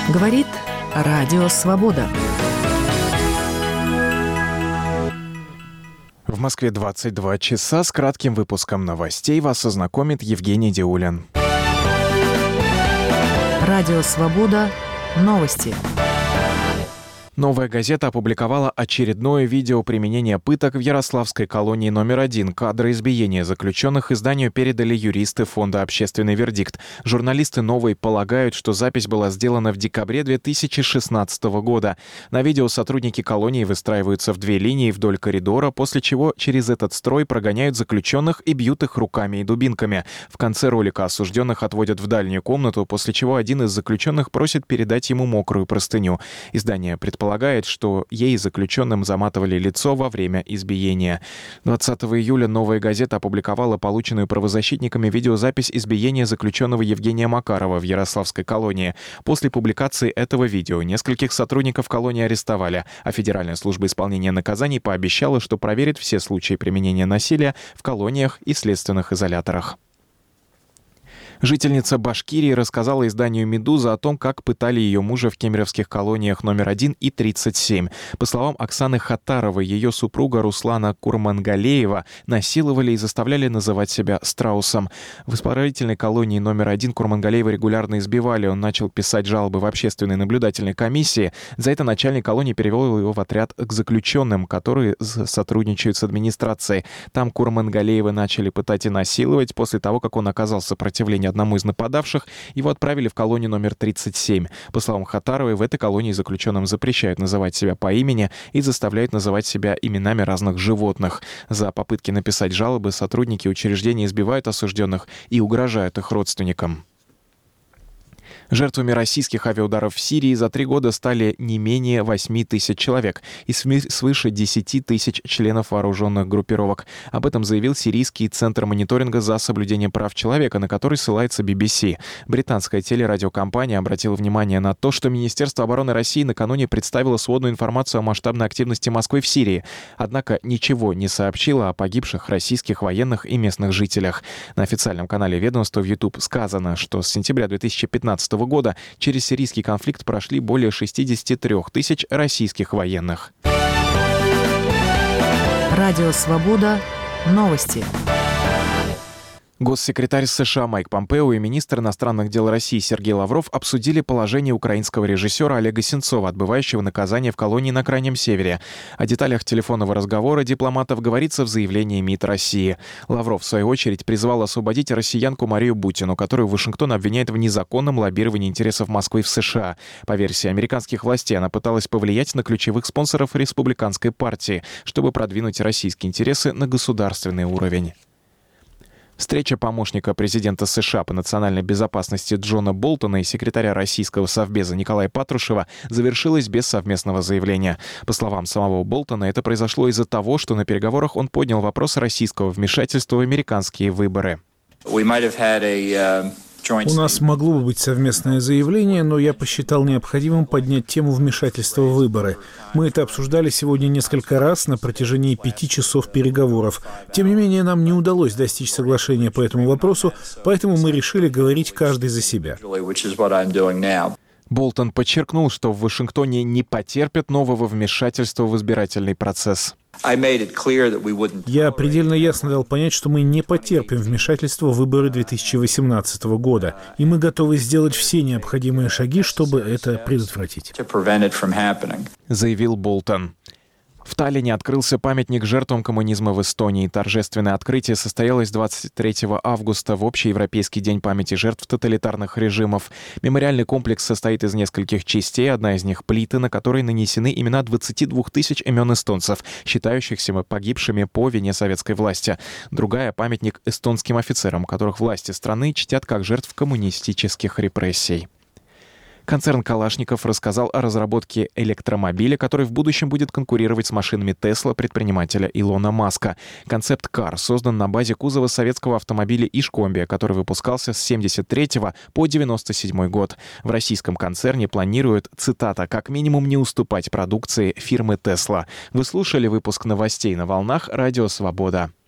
Говорит Радио Свобода. В Москве 22 часа. С кратким выпуском новостей вас ознакомит Евгений Диулин. Радио Свобода. Новости. «Новая газета» опубликовала очередное видео применения пыток в Ярославской колонии номер 1. Кадры избиения заключенных изданию передали юристы фонда «Общественный вердикт». Журналисты «Новой» полагают, что запись была сделана в декабре 2016 года. На видео сотрудники колонии выстраиваются в две линии вдоль коридора, после чего через этот строй прогоняют заключенных и бьют их руками и дубинками. В конце ролика осужденных отводят в дальнюю комнату, после чего один из заключенных просит передать ему мокрую простыню. Издание предполагает, что ей заключенным заматывали лицо во время избиения. 20 июля «Новая газета» опубликовала полученную правозащитниками видеозапись избиения заключенного Евгения Макарова в Ярославской колонии. После публикации этого видео нескольких сотрудников колонии арестовали, а Федеральная служба исполнения наказаний пообещала, что проверит все случаи применения насилия в колониях и следственных изоляторах. Жительница Башкирии рассказала изданию «Медуза» о том, как пытали ее мужа в кемеровских колониях номер 1 и 37. По словам Оксаны Хатаровой, ее супруга Руслана Курмангалеева насиловали и заставляли называть себя страусом. В исправительной колонии номер 1 Курмангалеева регулярно избивали. Он начал писать жалобы в общественной наблюдательной комиссии. За это начальник колонии перевел его в отряд к заключенным, которые сотрудничают с администрацией. Там Курмангалеева начали пытать и насиловать. После того, как он оказал сопротивление одному из нападавших, его отправили в колонию номер 37. По словам Хатаровой, в этой колонии заключенным запрещают называть себя по имени и заставляют называть себя именами разных животных. За попытки написать жалобы сотрудники учреждения избивают осужденных и угрожают их родственникам. Жертвами российских авиаударов в Сирии за 3 года стали не менее 8 тысяч человек и свыше 10 тысяч членов вооруженных группировок. Об этом заявил Сирийский центр мониторинга за соблюдением прав человека, на который ссылается BBC. Британская телерадиокомпания обратила внимание на то, что Министерство обороны России накануне представило сводную информацию о масштабной активности Москвы в Сирии, однако ничего не сообщило о погибших российских военных и местных жителях. На официальном канале ведомства в YouTube сказано, что с сентября 2015 года через сирийский конфликт прошли более 63 тысяч российских военных. Радио Свобода. Новости. Госсекретарь США Майк Помпео и министр иностранных дел России Сергей Лавров обсудили положение украинского режиссера Олега Сенцова, отбывающего наказание в колонии на Крайнем Севере. О деталях телефонного разговора дипломатов говорится в заявлении МИД России. Лавров, в свою очередь, призвал освободить россиянку Марию Бутину, которую Вашингтон обвиняет в незаконном лоббировании интересов Москвы в США. По версии американских властей, она пыталась повлиять на ключевых спонсоров республиканской партии, чтобы продвинуть российские интересы на государственный уровень. Встреча помощника президента США по национальной безопасности Джона Болтона и секретаря российского совбеза Николая Патрушева завершилась без совместного заявления. По словам самого Болтона, это произошло из-за того, что на переговорах он поднял вопрос российского вмешательства в американские выборы. У нас могло бы быть совместное заявление, но я посчитал необходимым поднять тему вмешательства в выборы. Мы это обсуждали сегодня несколько раз на протяжении 5 часов переговоров. Тем не менее, нам не удалось достичь соглашения по этому вопросу, поэтому мы решили говорить каждый за себя. Болтон подчеркнул, что в Вашингтоне не потерпят нового вмешательства в избирательный процесс. Я предельно ясно дал понять, что мы не потерпим вмешательства в выборы 2018 года, и мы готовы сделать все необходимые шаги, чтобы это предотвратить, заявил Болтон. В Таллине открылся памятник жертвам коммунизма в Эстонии. Торжественное открытие состоялось 23 августа в Общеевропейский день памяти жертв тоталитарных режимов. Мемориальный комплекс состоит из нескольких частей. Одна из них — плиты, на которой нанесены имена 22 тысяч имен эстонцев, считающихся погибшими по вине советской власти. Другая — памятник эстонским офицерам, которых власти страны чтят как жертв коммунистических репрессий. Концерн «Калашников» рассказал о разработке электромобиля, который в будущем будет конкурировать с машинами Tesla предпринимателя Илона Маска. Концепт Car создан на базе кузова советского автомобиля Ишкомби, который выпускался с 1973 по 1997 год. В российском концерне планируют, цитата, «как минимум не уступать продукции фирмы Tesla». Вы слушали выпуск новостей на волнах Радио Свобода.